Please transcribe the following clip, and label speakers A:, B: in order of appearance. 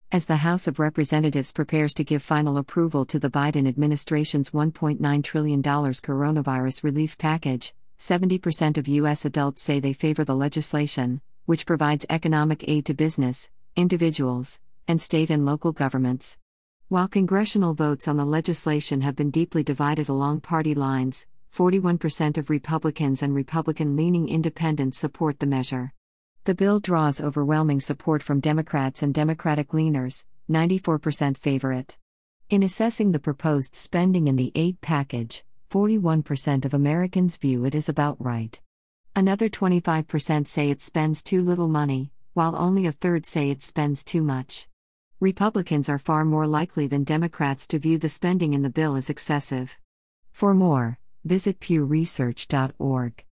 A: As the House of Representatives prepares to give final approval to the Biden administration's $1.9 trillion coronavirus relief package, 70% of U.S. adults say they favor the legislation, which provides economic aid to business, individuals, and state and local governments. While congressional votes on the legislation have been deeply divided along party lines, 41% of Republicans and Republican-leaning independents support the measure. The bill draws overwhelming support from Democrats and Democratic leaners, 94% favor it. In assessing the proposed spending in the aid package, 41% of Americans view it as about right. Another 25% say it spends too little money, while only a third say it spends too much. Republicans are far more likely than Democrats to view the spending in the bill as excessive. For more, visit pewresearch.org.